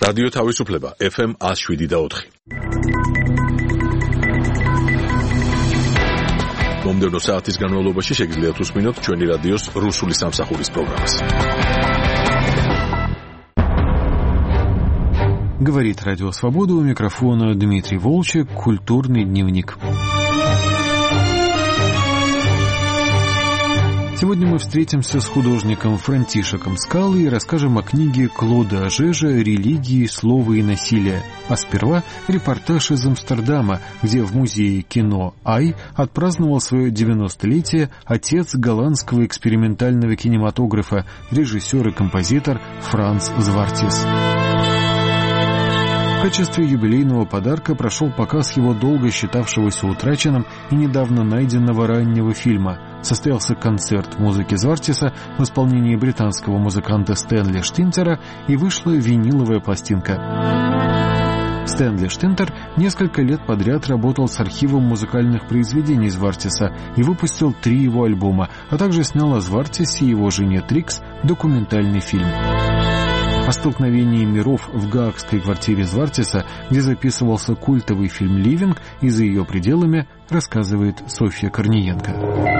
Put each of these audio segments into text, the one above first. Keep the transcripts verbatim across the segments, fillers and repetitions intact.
რადიო თავისუფლება ეფ ემ one oh seven და four. მომდევნო საათის განმავლობაში შეგიძლიათ უსმინოთ ჩვენი რადიოს რუსული სამსახურის პროგრამას. Говорит Радио Свобода, у микрофона Дмитрий Волчек, культурный дневник. Сегодня мы встретимся с художником Франтишеком Скалой и расскажем о книге Клода Ажежа «Религии, слова и насилие». А сперва репортаж из Амстердама, где в музее кино «Ай» отпраздновал свое девяностолетие отец голландского экспериментального кинематографа, режиссер и композитор Франц Звартис. В качестве юбилейного подарка прошел показ его долго считавшегося утраченным и недавно найденного раннего фильма. Состоялся концерт музыки Звартиса в исполнении британского музыканта Стэнли Штинтера и вышла виниловая пластинка. Стэнли Штинтер несколько лет подряд работал с архивом музыкальных произведений Звартиса и выпустил три его альбома, а также снял о Звартисе и его жене Трикс документальный фильм. О столкновении миров в гаагской квартире Звартиса, где записывался культовый фильм «Ливинг», и за ее пределами рассказывает Софья Корниенко.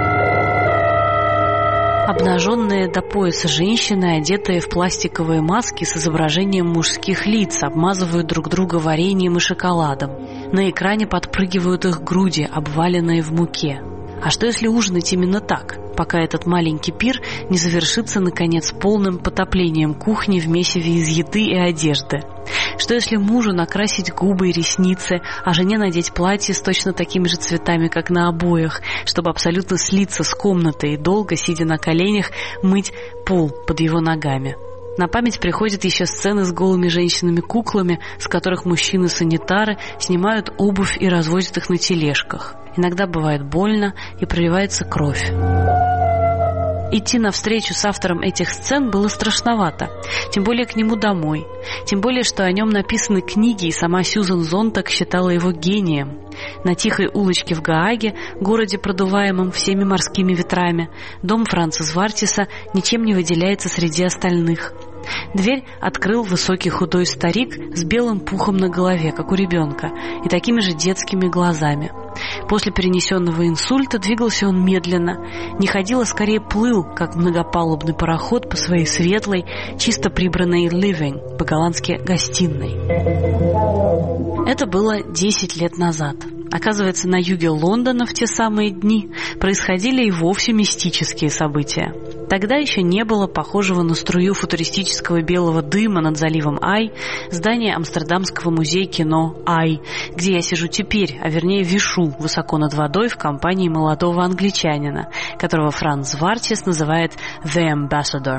Обнаженные до пояса женщины, одетые в пластиковые маски с изображением мужских лиц, обмазывают друг друга вареньем и шоколадом. На экране подпрыгивают их груди, обваленные в муке. А что если ужинать именно так, пока этот маленький пир не завершится, наконец, полным потоплением кухни в месиве из еды и одежды? Что если мужу накрасить губы и ресницы, а жене надеть платье с точно такими же цветами, как на обоях, чтобы абсолютно слиться с комнатой и долго, сидя на коленях, мыть пол под его ногами? На память приходят еще сцены с голыми женщинами-куклами, с которых мужчины-санитары снимают обувь и развозят их на тележках. Иногда бывает больно и проливается кровь. Идти навстречу с автором этих сцен было страшновато, тем более к нему домой, тем более, что о нем написаны книги, и сама Сьюзан Зонтаг считала его гением. На тихой улочке в Гааге, городе, продуваемом всеми морскими ветрами, дом Франца Звартиса ничем не выделяется среди остальных. Дверь открыл высокий худой старик с белым пухом на голове, как у ребенка, и такими же детскими глазами. После перенесенного инсульта двигался он медленно, не ходил, а скорее плыл, как многопалубный пароход по своей светлой, чисто прибранной living, по-голландски гостиной. Это было десять лет назад. Оказывается, на юге Лондона в те самые дни происходили и вовсе мистические события. Тогда еще не было похожего на струю футуристического белого дыма над заливом Ай здания Амстердамского музея кино Ай, где я сижу теперь, а вернее вишу высоко над водой в компании молодого англичанина, которого Франц Звартис называет «The Ambassador».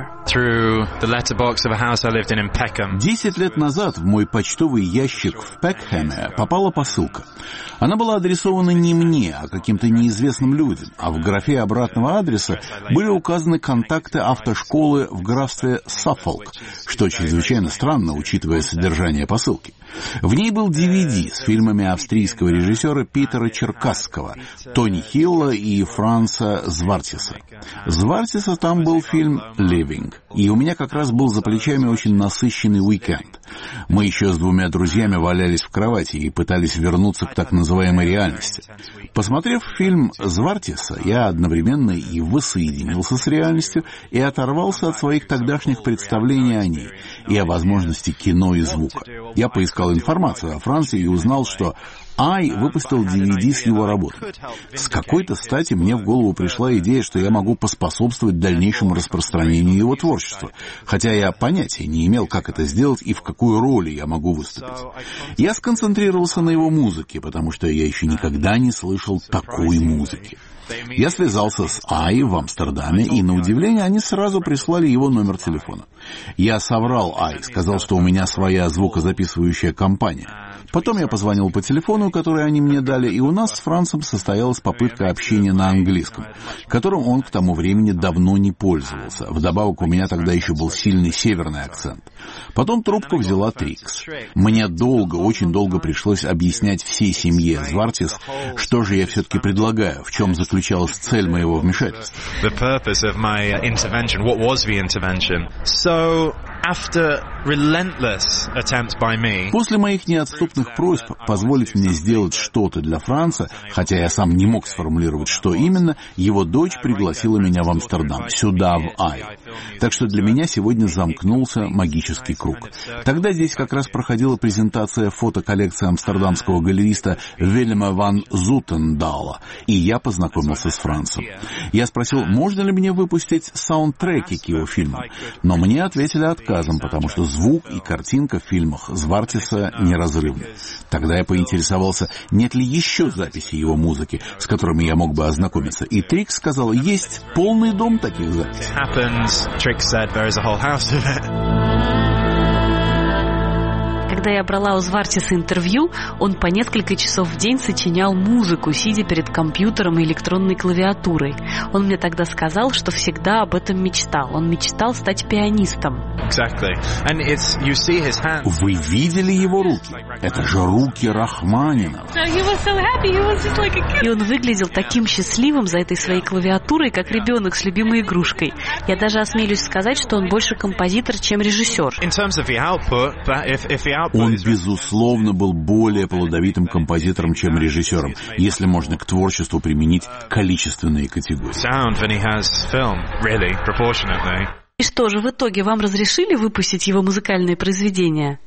Десять лет назад в мой почтовый ящик в Пекхэме попала посылка. Она была адресована не мне, а каким-то неизвестным людям, а в графе обратного адреса были указаны контакты автошколы в графстве Саффолк, что чрезвычайно странно, учитывая содержание посылки. В ней был ди ви ди с фильмами австрийского режиссера Питера Черкасского, Тони Хилла и Франца Звартиса. Звартиса там был фильм «Ливинг», и у меня как раз был за плечами очень насыщенный уикенд. Мы еще с двумя друзьями валялись в кровати и пытались вернуться к так называемой реальности. Посмотрев фильм Звартиса, я одновременно и воссоединился с реальностью, и оторвался от своих тогдашних представлений о ней, и о возможности кино и звука. Я поискал информацию о Франции и узнал, что Ай выпустил ди ви ди с его работами. С какой-то стати мне в голову пришла идея, что я могу поспособствовать дальнейшему распространению его творчества, хотя я понятия не имел, как это сделать и в какой роли я могу выступить. Я сконцентрировался на его музыке, потому что я еще никогда не слышал такой музыки. Я связался с Ай в Амстердаме, и, на удивление, они сразу прислали его номер телефона. Я соврал Ай, сказал, что у меня своя звукозаписывающая компания. Потом я позвонил по телефону, который они мне дали, и у нас с Францем состоялась попытка общения на английском, которым он к тому времени давно не пользовался. Вдобавок, у меня тогда еще был сильный северный акцент. Потом трубку взяла Трикс. Мне долго, очень долго пришлось объяснять всей семье Звартис, что же я все-таки предлагаю, в чем заключалась цель моего вмешательства. После моих неотступных просьб позволить мне сделать что-то для Франца, хотя я сам не мог сформулировать, что именно, его дочь пригласила меня в Амстердам, сюда, в Ай. Так что для меня сегодня замкнулся магический круг. Тогда здесь как раз проходила презентация фотоколлекции амстердамского галериста Вильяма ван Зутендала, и я познакомился с Францем. Я спросил, можно ли мне выпустить саундтреки к его фильмам, но мне ответили отказом, потому что звук и картинка в фильмах Звартиса неразрывны. Тогда я поинтересовался, нет ли еще записей его музыки, с которыми я мог бы ознакомиться, и Трикс сказал, есть полный дом таких записей. Когда я брала у Звартиса интервью, он по несколько часов в день сочинял музыку, сидя перед компьютером и электронной клавиатурой. Он мне тогда сказал, что всегда об этом мечтал. Он мечтал стать пианистом. Вы видели его руки? Это же руки Рахманинова. И он выглядел таким счастливым за этой своей клавиатурой, как ребенок с любимой игрушкой. Я даже осмелюсь сказать, что он больше композитор, чем режиссер. Он, безусловно, был более плодовитым композитором, чем режиссером, если можно к творчеству применить количественные категории. И что же, в итоге вам разрешили выпустить его музыкальные произведения?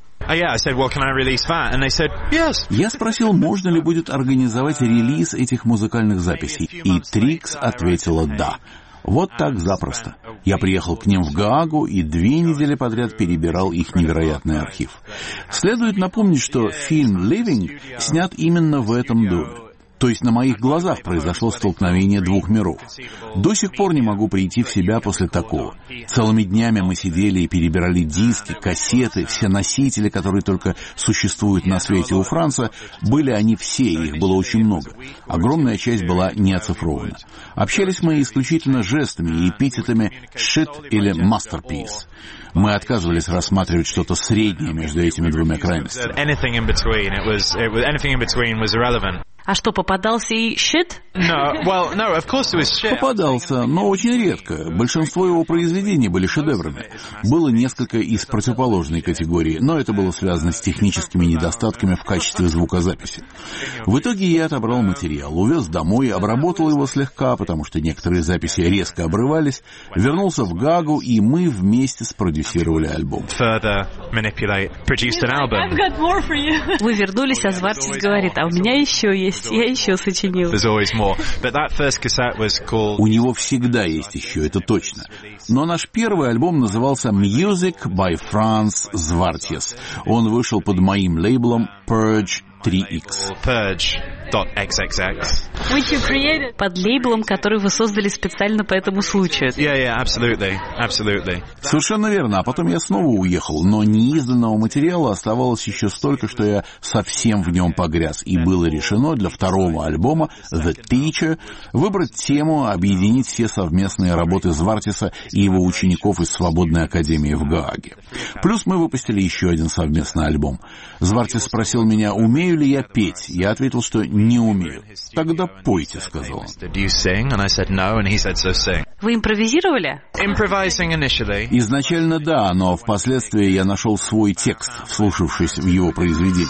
Я спросил, можно ли будет организовать релиз этих музыкальных записей, и Трикс ответила «да». Вот так запросто. Я приехал к ним в Гаагу и две недели подряд перебирал их невероятный архив. Следует напомнить, что фильм «Living» снят именно в этом доме. То есть на моих глазах произошло столкновение двух миров. До сих пор не могу прийти в себя после такого. Целыми днями мы сидели и перебирали диски, кассеты, все носители, которые только существуют на свете у Франца, были они все, их было очень много. Огромная часть была не оцифрована. Общались мы исключительно жестами и эпитетами «shit» или «masterpiece». Мы отказывались рассматривать что-то среднее между этими двумя крайностями. А что, попадался и shit? No, well, no, of course it was shit. Попадался, но очень редко. Большинство его произведений были шедеврами. Было несколько из противоположной категории, но это было связано с техническими недостатками в качестве звукозаписи. В итоге я отобрал материал, увез домой, обработал его слегка, потому что некоторые записи резко обрывались, вернулся в Гаагу, и мы вместе спродюсировали альбом. Вы вернулись, а Звартис говорит, а у меня еще есть. Я еще сочинил. У него всегда есть еще, это точно. Но наш первый альбом назывался Music by Franz Zwartjes. Он вышел под моим лейблом Purge три икс. Под лейблом, который вы создали специально по этому случаю. Yeah, yeah, absolutely, absolutely. Совершенно верно. А потом я снова уехал, но неизданного материала оставалось еще столько, что я совсем в нем погряз. И было решено для второго альбома The Teacher выбрать тему, объединить все совместные работы Звартиса и его учеников из Свободной академии в Гааге. Плюс мы выпустили еще один совместный альбом. Звартис спросил меня, умею ли я петь. Я ответил, что не умею. Тогда пойте, сказал он. Вы импровизировали? Изначально да, но впоследствии я нашел свой текст, вслушавшись в его произведение.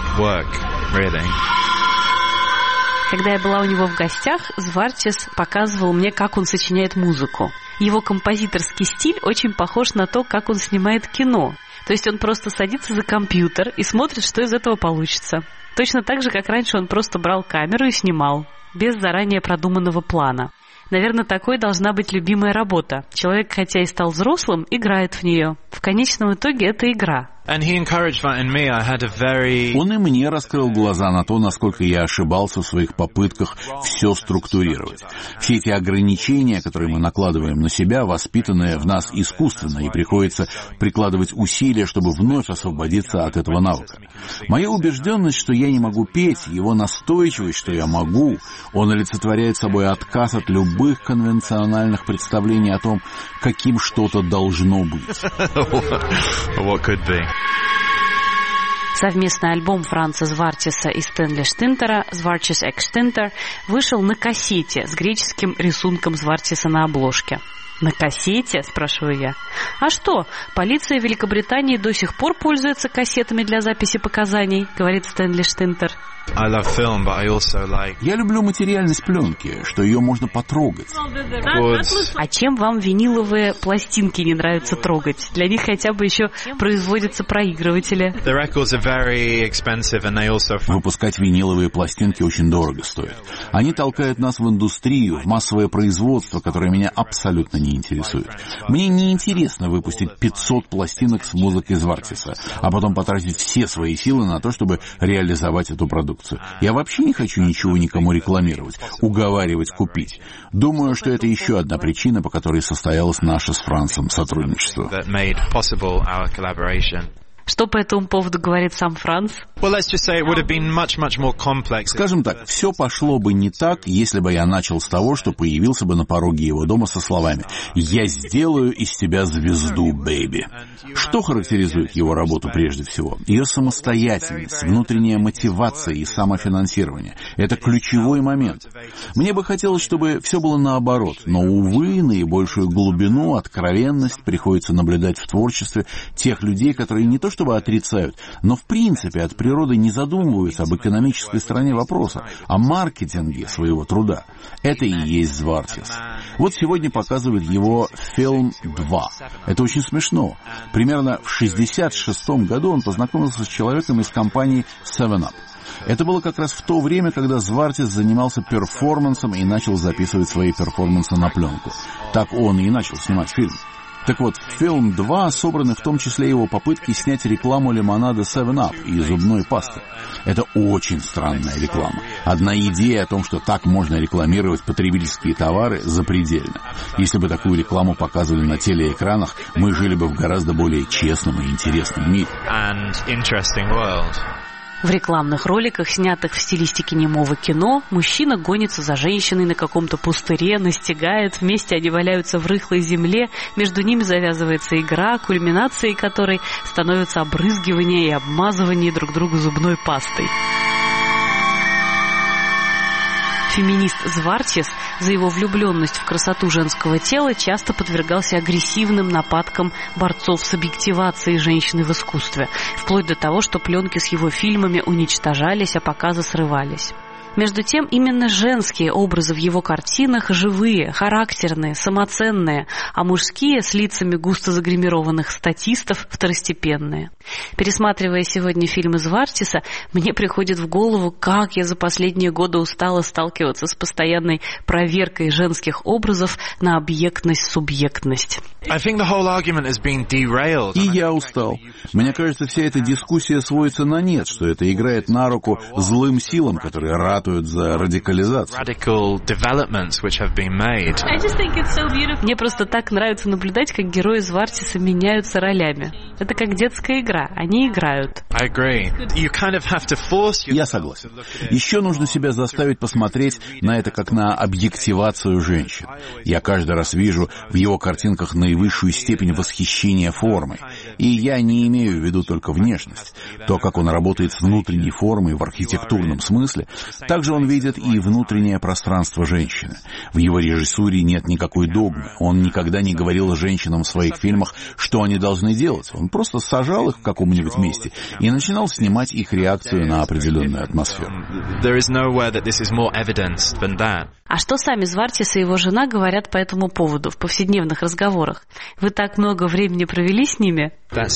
Когда я была у него в гостях, Звартис показывал мне, как он сочиняет музыку. Его композиторский стиль очень похож на то, как он снимает кино. То есть он просто садится за компьютер и смотрит, что из этого получится. Точно так же, как раньше он просто брал камеру и снимал, без заранее продуманного плана. Наверное, такой должна быть любимая работа. Человек, хотя и стал взрослым, играет в нее. В конечном итоге это игра. And he encouraged that in me. I had a very... Он и мне раскрыл глаза на то, насколько я ошибался в своих попытках все структурировать. Все эти ограничения, которые мы накладываем на себя, воспитанные в нас искусственно, и приходится прикладывать усилия, чтобы вновь освободиться от этого навыка. Моя убежденность, что я не могу петь, его настойчивость, что я могу, он олицетворяет собой отказ от любых конвенциональных представлений о том, каким что-то должно быть. What could be. Совместный альбом Франца Звартиса и Стэнли Штинтера «Звартис Экс Штинтер» вышел на кассете с греческим рисунком Звартиса на обложке. «На кассете?» – спрашиваю я. «А что, полиция Великобритании до сих пор пользуется кассетами для записи показаний», – говорит Стэнли Штинтер. I love film, but I also like... Я люблю материальность пленки, что ее можно потрогать. Good. А чем вам виниловые пластинки не нравится трогать? Для них хотя бы еще производятся проигрыватели. The records are very expensive, and they also... Выпускать виниловые пластинки очень дорого стоит. Они толкают нас в индустрию, в массовое производство, которое меня абсолютно не интересует. Мне не интересно выпустить пятьсот пластинок с музыкой Звартиса, а потом потратить все свои силы на то, чтобы реализовать эту продукцию. Я вообще не хочу ничего никому рекламировать, уговаривать купить. Думаю, что это еще одна причина, по которой состоялось наше с Францем сотрудничество. Что по этому поводу говорит сам Франц? Скажем так, все пошло бы не так, если бы я начал с того, что появился бы на пороге его дома со словами «Я сделаю из тебя звезду, бэйби». Что характеризует его работу прежде всего? Ее самостоятельность, внутренняя мотивация и самофинансирование. Это ключевой момент. Мне бы хотелось, чтобы все было наоборот, но, увы, наибольшую глубину, откровенность приходится наблюдать в творчестве тех людей, которые не то чтобы отрицают, но в принципе от природы не задумываются об экономической стороне вопроса, о маркетинге своего труда. Это и есть Звартис. Вот сегодня показывают его фильм два. Это очень смешно. Примерно в шестьдесят шестом году он познакомился с человеком из компании севен ап. Это было как раз в то время, когда Звартис занимался перформансом и начал записывать свои перформансы на пленку. Так он и начал снимать фильм. Так вот, фильм два собраны в том числе его попытки снять рекламу лимонада севен ап и зубной пасты. Это очень странная реклама. Одна идея о том, что так можно рекламировать потребительские товары, запредельна. Если бы такую рекламу показывали на телеэкранах, мы жили бы в гораздо более честном и интересном мире. В рекламных роликах, снятых в стилистике немого кино, мужчина гонится за женщиной на каком-то пустыре, настигает, вместе они валяются в рыхлой земле, между ними завязывается игра, кульминацией которой становится обрызгивание и обмазывание друг друга зубной пастой. Феминист Звартис за его влюбленность в красоту женского тела часто подвергался агрессивным нападкам борцов с объективацией женщины в искусстве, вплоть до того, что пленки с его фильмами уничтожались, а показы срывались. Между тем, именно женские образы в его картинах живые, характерные, самоценные, а мужские с лицами густо загримированных статистов второстепенные. Пересматривая сегодня фильмы Звартиса, мне приходит в голову, как я за последние годы устала сталкиваться с постоянной проверкой женских образов на объектность-субъектность. И я устал. Мне кажется, вся эта дискуссия сводится на нет, что это играет на руку злым силам, которые ратуют за радикализацию. Мне просто так нравится наблюдать, как герои Звартиса меняются ролями. Это как детская игра. Они играют. Я согласен. Еще нужно себя заставить посмотреть на это как на объективацию женщин. Я каждый раз вижу в его картинках наивысшую степень восхищения формой. И я не имею в виду только внешность. То, как он работает с внутренней формой в архитектурном смысле, также он видит и внутреннее пространство женщины. В его режиссуре нет никакой догмы. Он никогда не говорил женщинам в своих фильмах, что они должны делать. Он просто сажал их в каком-нибудь месте и начинал снимать их реакцию на определенную атмосферу. А что сами Звартис и его жена говорят по этому поводу в повседневных разговорах? Вы так много времени провели с ними?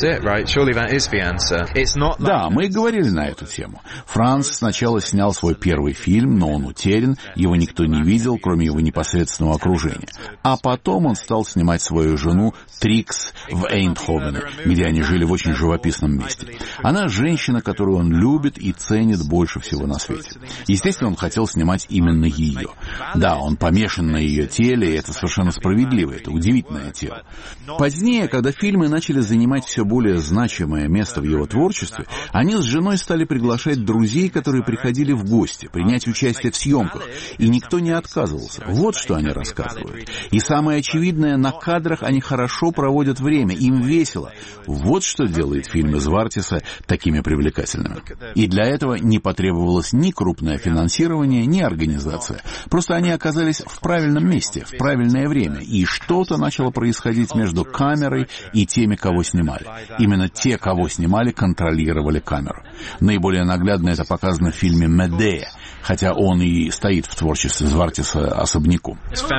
Да, мы и говорили на эту тему. Франц сначала снял свой первый фильм, но он утерян, его никто не видел, кроме его непосредственного окружения. А потом он стал снимать свою жену Трикс в Эйндховене, где они жили в очень живописном месте. Она женщина, которую он любит и ценит больше всего на свете. Естественно, он хотел снимать именно ее. Да, он помешан на ее теле, и это совершенно справедливо, это удивительное тело. Позднее, когда фильмы начали занимать все более значимое место в его творчестве, они с женой стали приглашать друзей, которые приходили в гости, принять участие в съемках, и никто не отказывался. Вот что они рассказывают. И самое очевидное, на кадрах они хорошо проводят время, им весело. Вот что делает фильмы Звартиса такими привлекательными. И для этого не потребовалось ни крупное финансирование, ни организация. Просто они оказались в правильном месте, в правильное время, и что-то начало происходить между камерой и теми, кого снимали. Именно те, кого снимали, контролировали камеру. Наиболее наглядно это показано в фильме «Медея», хотя он и стоит в творчестве Звартиса особняком.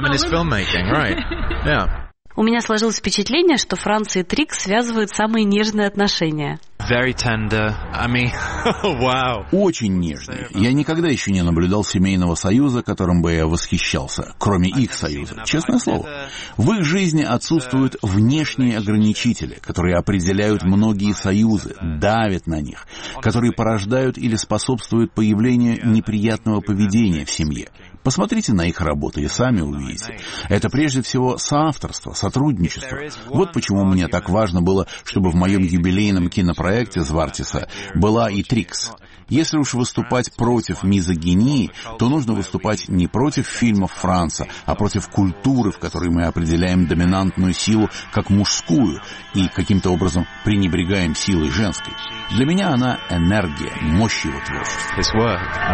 У меня сложилось впечатление, что Франция и Трикс связывают самые нежные отношения. Very tender. I mean, wow. Очень нежные. Я никогда еще не наблюдал семейного союза, которым бы я восхищался, кроме их союза. Честное слово. В их жизни отсутствуют внешние ограничители, которые определяют многие союзы, давят на них, которые порождают или способствуют появлению неприятного поведения в семье. Посмотрите на их работы и сами увидите. Это прежде всего соавторство, сотрудничество. Вот почему мне так важно было, чтобы в моем юбилейном кинопроекте Звартиса была и Трикс. Если уж выступать против мизогинии, то нужно выступать не против фильмов Франца, а против культуры, в которой мы определяем доминантную силу как мужскую и каким-то образом пренебрегаем силой женской. Для меня она энергия, мощь его творчества.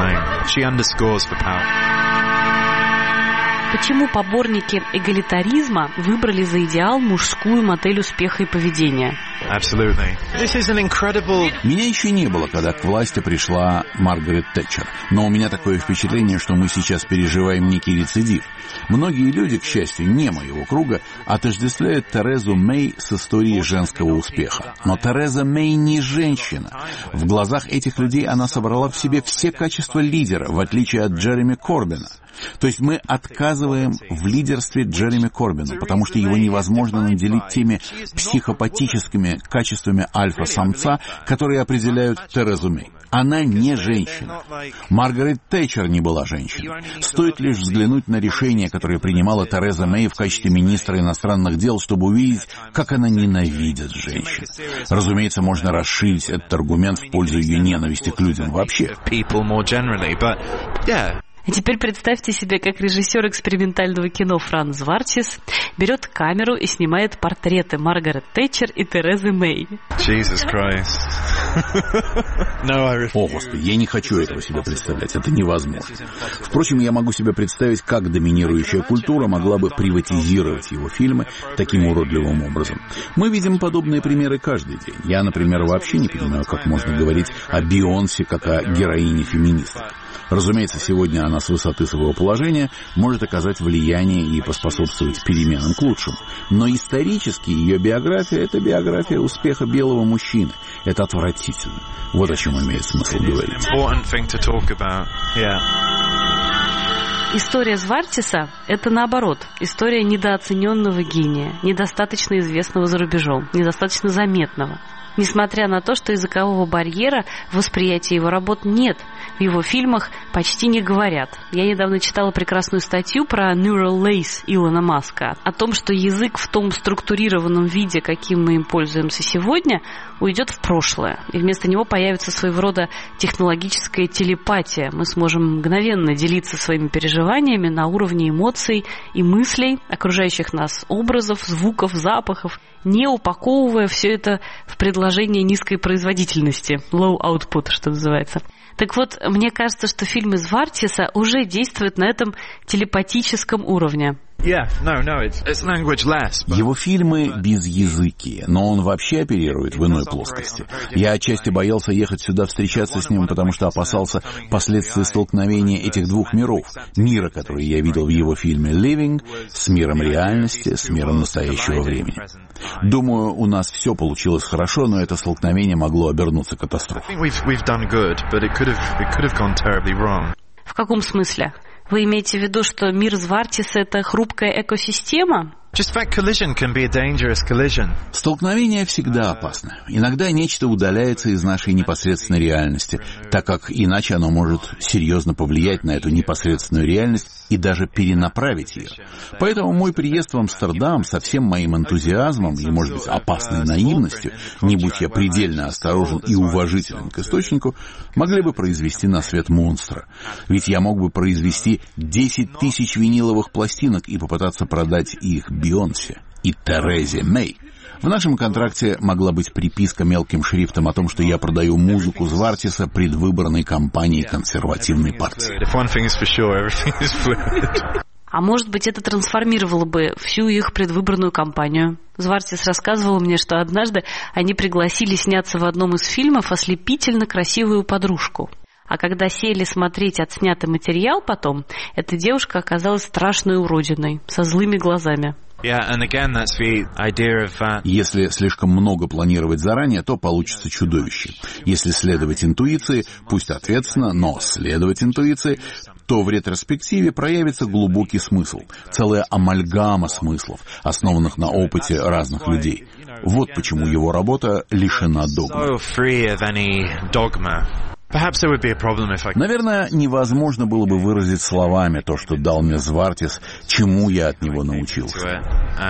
Почему поборники эгалитаризма выбрали за идеал мужскую модель успеха и поведения? Absolutely. This is an incredible... Меня еще не было, когда к власти пришла Маргарет Тэтчер. Но у меня такое впечатление, что мы сейчас переживаем некий рецидив. Многие люди, к счастью, не моего круга, отождествляют Терезу Мэй с историей женского успеха. Но Тереза Мэй не женщина. В глазах этих людей она собрала в себе все качества лидера, в отличие от Джереми Корбина. То есть мы отказываем в лидерстве Джереми Корбину, потому что его невозможно наделить теми психопатическими качествами альфа-самца, которые определяют Терезу Мэй. Она не женщина. Маргарет Тэтчер не была женщиной. Стоит лишь взглянуть на решение, которое принимала Тереза Мэй в качестве министра иностранных дел, чтобы увидеть, как она ненавидит женщин. Разумеется, можно расширить этот аргумент в пользу ее ненависти к людям вообще. И теперь представьте себе, как режиссер экспериментального кино Франц Звартис берет камеру и снимает портреты Маргарет Тэтчер и Терезы Мэй. Jesus Christ. No, I... О, Господи, я не хочу этого себе представлять, это невозможно. Впрочем, я могу себе представить, как доминирующая культура могла бы приватизировать его фильмы таким уродливым образом. Мы видим подобные примеры каждый день. Я, например, вообще не понимаю, как можно говорить о Бейонсе как о героине феминисток. Разумеется, сегодня она с высоты своего положения может оказать влияние и поспособствовать переменам к лучшему. Но исторически ее биография — это биография успеха белого мужчины. Это отвратительно. Вот о чем имеет смысл говорить. История Звартиса — это наоборот, история недооцененного гения, недостаточно известного за рубежом, недостаточно заметного. Несмотря на то, что языкового барьера в восприятии его работ нет, в его фильмах почти не говорят. Я недавно читала прекрасную статью про Neural Lace Илона Маска, о том, что язык в том структурированном виде, каким мы им пользуемся сегодня, уйдет в прошлое, и вместо него появится своего рода технологическая телепатия. Мы сможем мгновенно делиться своими переживаниями на уровне эмоций и мыслей, окружающих нас образов, звуков, запахов, не упаковывая все это в предложение низкой производительности, low output, что называется. Так вот, мне кажется, что фильмы Звартиса уже действуют на этом телепатическом уровне. Yeah, no, no, it's, it's language less, but... Его фильмы безязыкие, но он вообще оперирует в иной плоскости. Я отчасти боялся ехать сюда встречаться с ним, потому что опасался последствий столкновения этих двух миров. Мира, который я видел в его фильме «Living», с миром реальности, с миром настоящего времени. Думаю, у нас все получилось хорошо, но это столкновение могло обернуться катастрофой. В каком смысле? Вы имеете в виду, что мир Звартиса — это хрупкая экосистема? Just fact collision can be a dangerous collision. Столкновение всегда опасно. Иногда нечто удаляется из нашей непосредственной реальности, так как иначе оно может серьезно повлиять на эту непосредственную реальность и даже перенаправить ее. Поэтому мой приезд в Амстердам со всем моим энтузиазмом и, может быть, опасной наивностью, не будь я предельно осторожен и уважителен к источнику, могли бы произвести на свет монстра. Ведь я мог бы произвести десять тысяч виниловых пластинок и попытаться продать их Бейонсе и Терезе Мэй. В нашем контракте могла быть приписка мелким шрифтом о том, что я продаю музыку Звартиса предвыборной кампании консервативной партии. А может быть, это трансформировало бы всю их предвыборную кампанию. Звартис рассказывал мне, что однажды они пригласили сняться в одном из фильмов ослепительно красивую подружку. А когда сели смотреть отснятый материал потом, эта девушка оказалась страшной уродиной, со злыми глазами. Если слишком много планировать заранее, то получится чудовище. Если следовать интуиции, пусть ответственно, но следовать интуиции, то в ретроспективе проявится глубокий смысл, целая амальгама смыслов, основанных на опыте разных людей. Вот почему его работа лишена догмы. Наверное, невозможно было бы выразить словами то, что дал мне Звартис, чему я от него научился.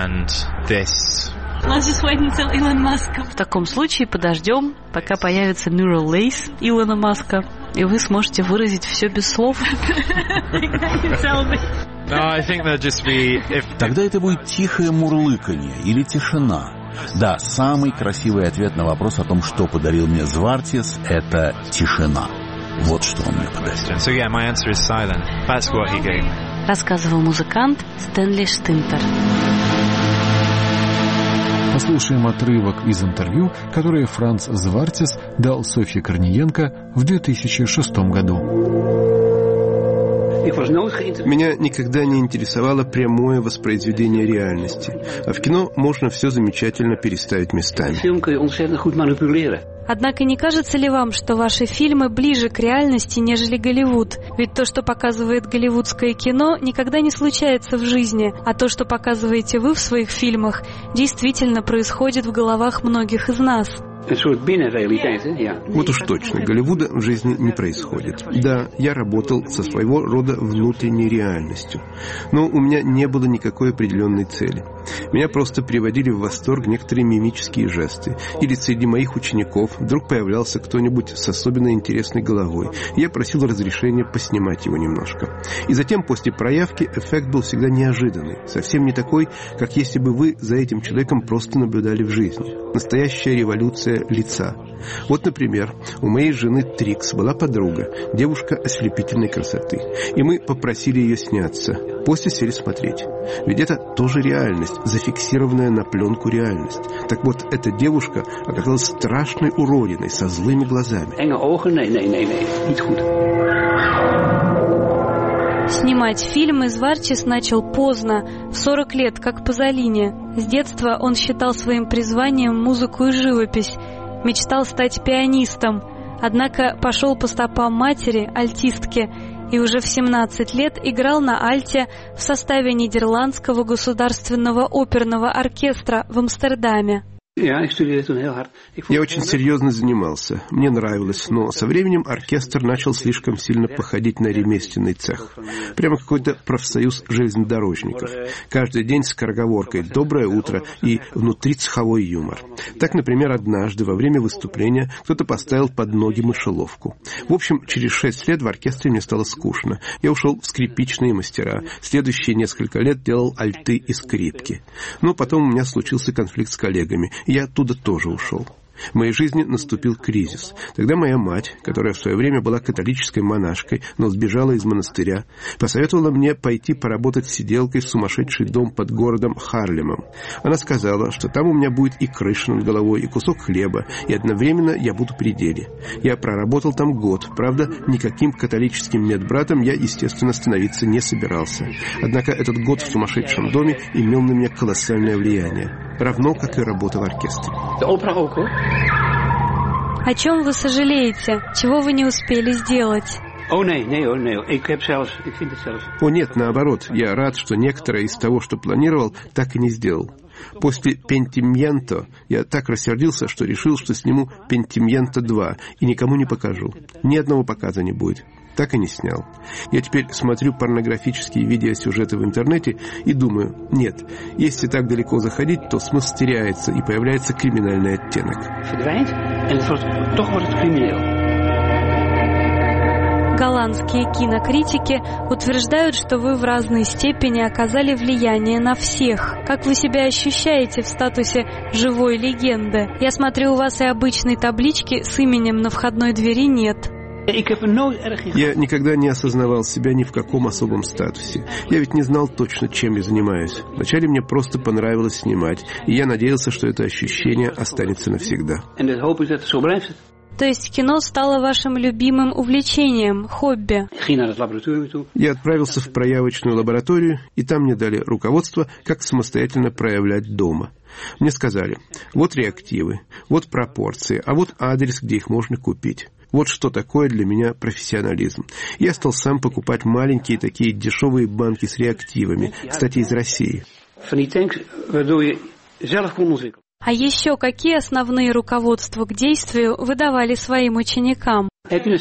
В таком случае подождем, пока появится Neural Lace Илона Маска, и вы сможете выразить все без слов. Тогда это будет тихое мурлыканье или тишина. Да, самый красивый ответ на вопрос о том, что подарил мне Звартис, это тишина. Вот что он мне подарил. Рассказывал музыкант Стэнли Штинтер. Послушаем отрывок из интервью, которое Франц Звартис дал Софье Корниенко в две тысячи шестом году. Меня никогда не интересовало прямое воспроизведение реальности. А в кино можно все замечательно переставить местами. Однако не кажется ли вам, что ваши фильмы ближе к реальности, нежели Голливуд? Ведь то, что показывает голливудское кино, никогда не случается в жизни, а то, что показываете вы в своих фильмах, действительно происходит в головах многих из нас. Вот уж точно, Голливуда в жизни не происходит. Да, я работал со своего рода внутренней реальностью, но у меня не было никакой определенной цели. Меня просто приводили в восторг некоторые мимические жесты. Или среди моих учеников вдруг появлялся кто-нибудь с особенно интересной головой. Я просил разрешения поснимать его немножко. И затем, после проявки, эффект был всегда неожиданный. Совсем не такой, как если бы вы за этим человеком просто наблюдали в жизни. Настоящая революция лица. Вот, например, у моей жены Трикс была подруга, девушка ослепительной красоты. И мы попросили ее сняться. После сели смотреть. Ведь это тоже реальность, зафиксированная на пленку реальность. Так вот, эта девушка оказалась страшной уродиной, со злыми глазами. Снимать фильмы Звартис начал поздно, в сорок лет, как Пазолини. С детства он считал своим призванием музыку и живопись. Мечтал стать пианистом. Однако пошел по стопам матери, альтистки, и уже в семнадцать лет играл на альте в составе Нидерландского государственного оперного оркестра в Амстердаме. Я очень серьезно занимался. Мне нравилось, но со временем оркестр начал слишком сильно походить на ремесленный цех. Прямо какой-то профсоюз железнодорожников. Каждый день с скороговоркой «Доброе утро» и внутрицеховой юмор. Так, например, однажды во время выступления кто-то поставил под ноги мышеловку. В общем, через шесть лет в оркестре мне стало скучно. Я ушел в скрипичные мастера. Следующие несколько лет делал альты и скрипки. Но потом у меня случился конфликт с коллегами. Я оттуда тоже ушел. В моей жизни наступил кризис. Тогда моя мать, которая в свое время была католической монашкой, но сбежала из монастыря, посоветовала мне пойти поработать сиделкой в сумасшедший дом под городом Харлемом. Она сказала, что там у меня будет и крыша над головой, и кусок хлеба, и одновременно я буду при деле. Я проработал там год. Правда, никаким католическим медбратом я, естественно, становиться не собирался. Однако этот год в сумасшедшем доме имел на меня колоссальное влияние. Равно, как и работа в оркестре. О чем вы сожалеете? Чего вы не успели сделать? О, нет, наоборот, я рад, что некоторое из того, что планировал, так и не сделал. После «Пентимьенто» я так рассердился, что решил, что сниму «Пентимьенто два» и никому не покажу. Ни одного показа не будет. Так и не снял. Я теперь смотрю порнографические видеосюжеты в интернете и думаю, нет, если так далеко заходить, то смысл теряется и появляется криминальный оттенок. Голландские кинокритики утверждают, что вы в разной степени оказали влияние на всех. Как вы себя ощущаете в статусе живой легенды? Я смотрю, у вас и обычной таблички с именем на входной двери нет. Я никогда не осознавал себя ни в каком особом статусе. Я ведь не знал точно, чем я занимаюсь. Вначале мне просто понравилось снимать, и я надеялся, что это ощущение останется навсегда. То есть кино стало вашим любимым увлечением, хобби? Я отправился в проявочную лабораторию, и там мне дали руководство, как самостоятельно проявлять дома. Мне сказали, вот реактивы, вот пропорции, а вот адрес, где их можно купить. Вот что такое для меня профессионализм. Я стал сам покупать маленькие такие дешевые банки с реактивами, кстати, из России. А еще какие основные руководства к действию вы давали своим ученикам? Они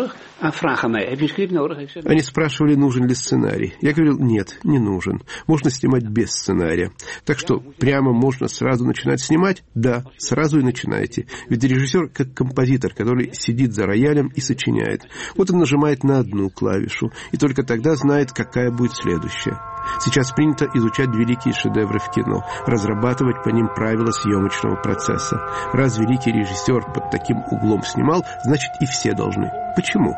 спрашивали, нужен ли сценарий. Я говорил, нет, не нужен. Можно снимать без сценария. Так что, прямо можно сразу начинать снимать? Да, сразу и начинайте. Ведь режиссер как композитор, который сидит за роялем и сочиняет. Вот он нажимает на одну клавишу, и только тогда знает, какая будет следующая. Сейчас принято изучать великие шедевры в кино, разрабатывать по ним правила съемочного процесса. Раз великий режиссер под таким углом снимал, значит и все должны. Почему?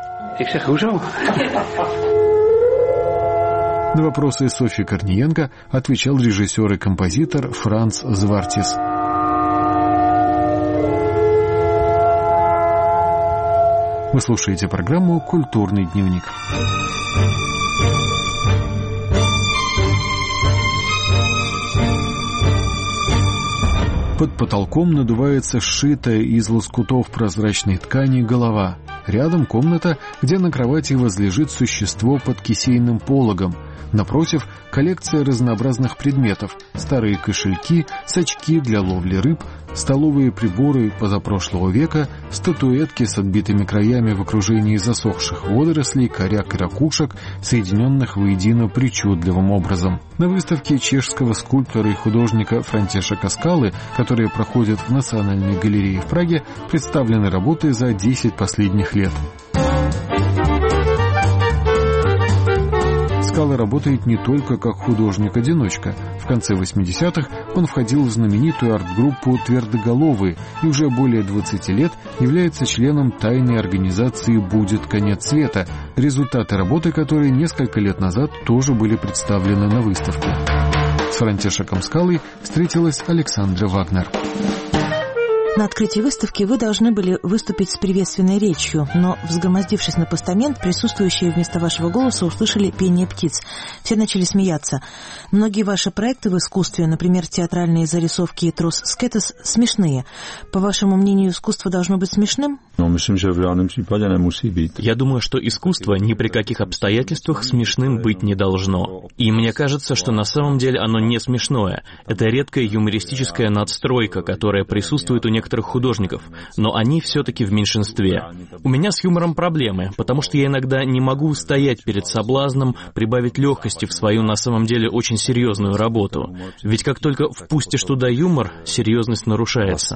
На вопросы Софьи Корниенко отвечал режиссер и композитор Франц Звартис. Вы слушаете программу «Культурный дневник». Под потолком надувается сшитая из лоскутов прозрачной ткани голова. Рядом комната, где на кровати возлежит существо под кисейным пологом. Напротив — коллекция разнообразных предметов. Старые кошельки, сачки для ловли рыб, столовые приборы позапрошлого века, статуэтки с отбитыми краями в окружении засохших водорослей, коряк и ракушек, соединенных воедино причудливым образом. На выставке чешского скульптора и художника Франтишека Скалы, которая проходит в Национальной галерее в Праге, представлены работы за десять последних лет. Скала работает не только как художник-одиночка. В конце восьмидесятых он входил в знаменитую арт-группу «Твердоголовые» и уже более двадцати лет является членом тайной организации «Будет конец света», результаты работы которой несколько лет назад тоже были представлены на выставке. С Франтишеком Скалой встретилась Александра Вагнер. На открытии выставки вы должны были выступить с приветственной речью, но, взгромоздившись на постамент, присутствующие вместо вашего голоса услышали пение птиц. Все начали смеяться. Многие ваши проекты в искусстве, например, театральные зарисовки и трос скетес, смешные. По вашему мнению, искусство должно быть смешным? Я думаю, что искусство ни при каких обстоятельствах смешным быть не должно. И мне кажется, что на самом деле оно не смешное. Это редкая юмористическая надстройка, которая присутствует у некоторых художников, но они все-таки в меньшинстве. У меня с юмором проблемы, потому что я иногда не могу устоять перед соблазном прибавить легкости в свою на самом деле очень серьезную работу. Ведь как только впустишь туда юмор, серьезность нарушается.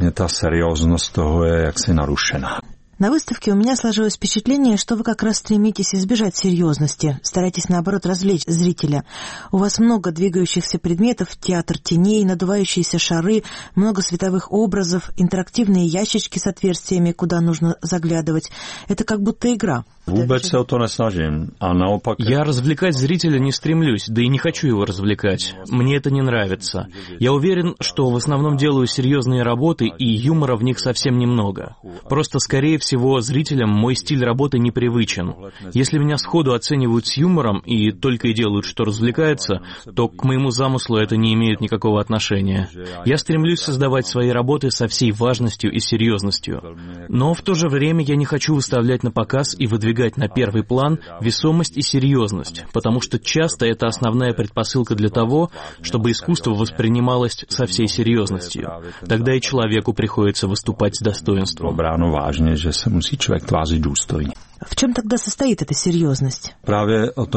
На выставке у меня сложилось впечатление, что вы как раз стремитесь избежать серьезности, стараетесь, наоборот, развлечь зрителя. У вас много двигающихся предметов, театр теней, надувающиеся шары, много световых образов, интерактивные ящички с отверстиями, куда нужно заглядывать. Это как будто игра. Я развлекать зрителя не стремлюсь, да и не хочу его развлекать. Мне это не нравится. Я уверен, что в основном делаю серьезные работы, и юмора в них совсем немного. Просто, скорее всего, зрителям мой стиль работы непривычен. Если меня сходу оценивают с юмором и только и делают, что развлекаются, то к моему замыслу это не имеет никакого отношения. Я стремлюсь создавать свои работы со всей важностью и серьезностью. Но в то же время я не хочу выставлять на показ и выдвигать выдвигать на первый план весомость и серьезность, потому что часто это основная предпосылка для того, чтобы искусство воспринималось со всей серьезностью. Тогда и человеку приходится выступать с достоинством. В чем тогда состоит эта серьезность? Я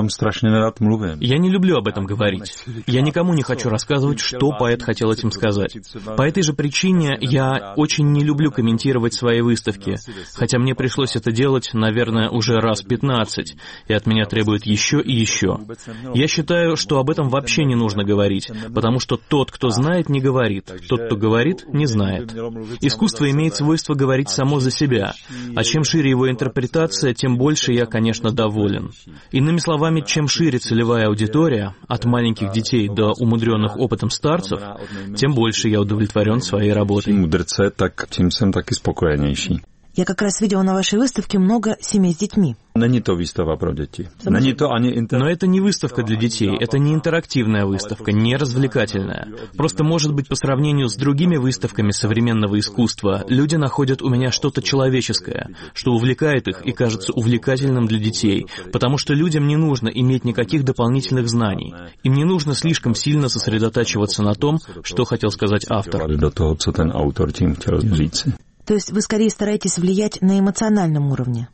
не люблю об этом говорить. Я никому не хочу рассказывать, что поэт хотел этим сказать. По этой же причине я очень не люблю комментировать свои выставки, хотя мне пришлось это делать, наверное, уже раз пятнадцать, и от меня требуют еще и еще. Я считаю, что об этом вообще не нужно говорить, потому что тот, кто знает, не говорит, тот, кто говорит, не знает. Искусство имеет свойство говорить само за себя, а чем шире его интерпретация, тем больше я, конечно, доволен. Иными словами, чем шире целевая аудитория, от маленьких детей до умудренных опытом старцев, тем больше я удовлетворен своей работой. Я как раз видела на вашей выставке много семей с детьми. Но это не выставка для детей, это не интерактивная выставка, не развлекательная. Просто, может быть, по сравнению с другими выставками современного искусства, люди находят у меня что-то человеческое, что увлекает их и кажется увлекательным для детей, потому что людям не нужно иметь никаких дополнительных знаний. Им не нужно слишком сильно сосредотачиваться на том, что хотел сказать автор. То есть вы скорее стараетесь влиять на эмоциональном уровне?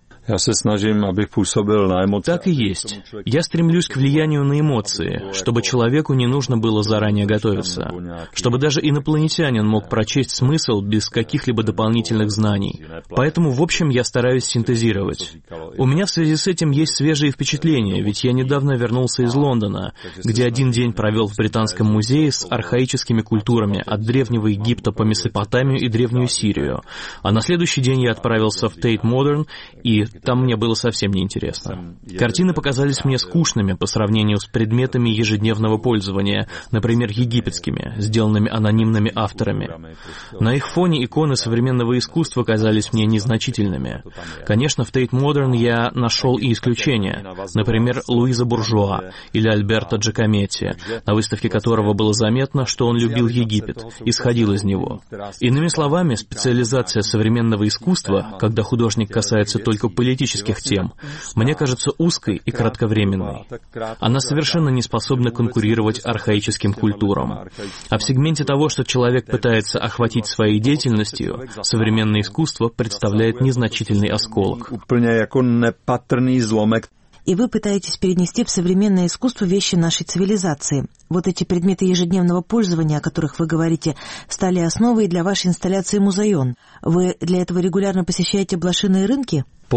Так и есть. Я стремлюсь к влиянию на эмоции, чтобы человеку не нужно было заранее готовиться, чтобы даже инопланетянин мог прочесть смысл без каких-либо дополнительных знаний. Поэтому, в общем, я стараюсь синтезировать. У меня в связи с этим есть свежие впечатления, ведь я недавно вернулся из Лондона, где один день провел в Британском музее с архаическими культурами от Древнего Египта по Месопотамию и Древнюю Сирию, а на следующий день я отправился в Tate Modern, и там мне было совсем неинтересно. Картины показались мне скучными по сравнению с предметами ежедневного пользования, например, египетскими, сделанными анонимными авторами. На их фоне иконы современного искусства казались мне незначительными. Конечно, в Tate Modern я нашел и исключения, например, Луиза Буржуа или Альберто Джакометти, на выставке которого было заметно, что он любил Египет, исходил из него. Иными словами, специализация современного искусства, когда художник касается только политических тем, мне кажется узкой и кратковременной. Она совершенно не способна конкурировать архаическим культурам. А в сегменте того, что человек пытается охватить своей деятельностью, современное искусство представляет незначительный осколок. И вы пытаетесь перенести в современное искусство вещи нашей цивилизации. Вот эти предметы ежедневного пользования, о которых вы говорите, стали основой для вашей инсталляции «Музеон». Вы для этого регулярно посещаете блошиные рынки? В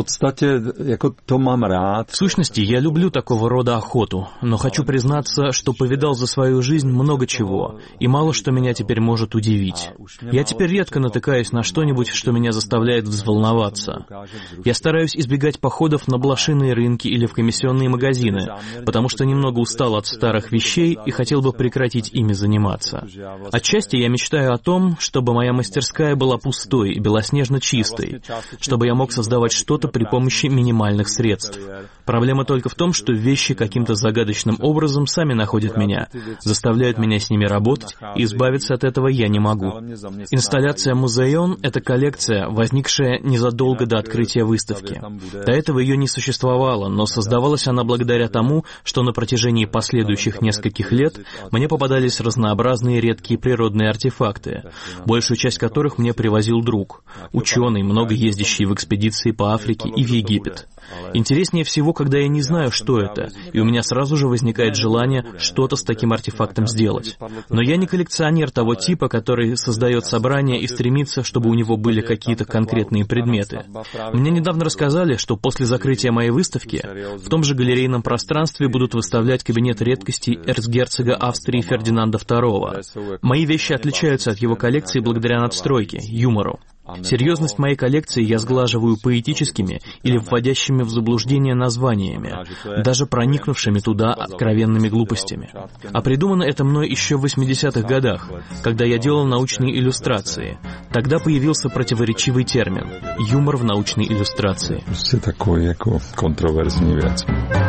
сущности, я люблю такого рода охоту, но хочу признаться, что повидал за свою жизнь много чего, и мало что меня теперь может удивить. Я теперь редко натыкаюсь на что-нибудь, что меня заставляет взволноваться. Я стараюсь избегать походов на блошиные рынки или в комиссионные магазины, потому что немного устал от старых вещей и хотел бы прекратить ими заниматься. Отчасти я мечтаю о том, чтобы моя мастерская была пустой и белоснежно чистой, чтобы я мог создавать что-то при помощи минимальных средств. Проблема только в том, что вещи каким-то загадочным образом сами находят меня, заставляют меня с ними работать, и избавиться от этого я не могу. Инсталляция «Музеон» — это коллекция, возникшая незадолго до открытия выставки. До этого ее не существовало, но создавалась она благодаря тому, что на протяжении последующих нескольких лет мне попадались разнообразные редкие природные артефакты, большую часть которых мне привозил друг, ученый, много ездящий в экспедиции по Африке и в Египет. Интереснее всего, когда я не знаю, что это, и у меня сразу же возникает желание что-то с таким артефактом сделать. Но я не коллекционер того типа, который создает собрание и стремится, чтобы у него были какие-то конкретные предметы. Мне недавно рассказали, что после закрытия моей выставки в том же галерейном пространстве будут выставлять кабинет редкостей эрцгерцога Австрии Фердинанда второго. Мои вещи отличаются от его коллекции благодаря надстройке, юмору. Серьезность моей коллекции я сглаживаю поэтическими или вводящими в заблуждение названиями, даже проникнувшими туда откровенными глупостями. А придумано это мной еще в восьмидесятых годах, когда я делал научные иллюстрации. Тогда появился противоречивый термин — юмор в научной иллюстрации. Все такое, как контроверсная вещь.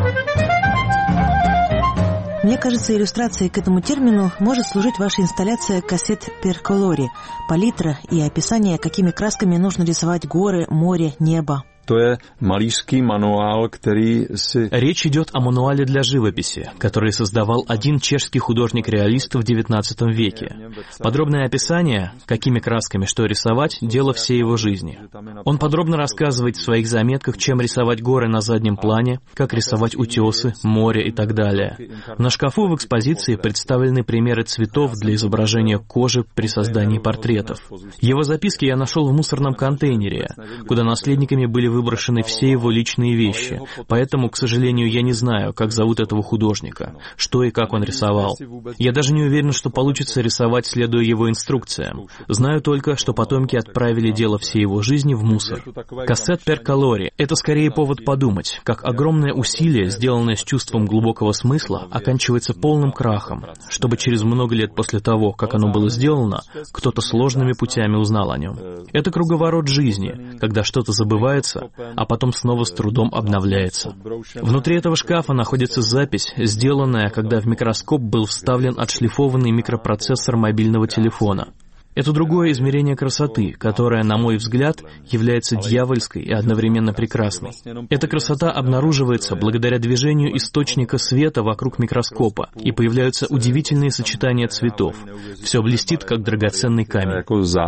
Мне кажется, иллюстрацией к этому термину может служить ваша инсталляция «Кассет пер колори», палитра и описание, какими красками нужно рисовать горы, море, небо. Речь идет о мануале для живописи, который создавал один чешский художник-реалист в девятнадцатом веке. Подробное описание, какими красками что рисовать, дело всей его жизни. Он подробно рассказывает в своих заметках, чем рисовать горы на заднем плане, как рисовать утесы, море и так далее. На шкафу в экспозиции представлены примеры цветов для изображения кожи при создании портретов. Его записки я нашел в мусорном контейнере, куда наследниками были выброшены все его личные вещи, поэтому, к сожалению, я не знаю, как зовут этого художника, что и как он рисовал. Я даже не уверен, что получится рисовать, следуя его инструкциям. Знаю только, что потомки отправили дело всей его жизни в мусор. Кассет пер калори — это скорее повод подумать, как огромное усилие, сделанное с чувством глубокого смысла, оканчивается полным крахом, чтобы через много лет после того, как оно было сделано, кто-то сложными путями узнал о нем. Это круговорот жизни, когда что-то забывается, а потом снова с трудом обновляется. Внутри этого шкафа находится запись, сделанная, когда в микроскоп был вставлен отшлифованный микропроцессор мобильного телефона. Это другое измерение красоты, которое, на мой взгляд, является дьявольской и одновременно прекрасной. Эта красота обнаруживается благодаря движению источника света вокруг микроскопа, и появляются удивительные сочетания цветов. Все блестит, как драгоценный камень.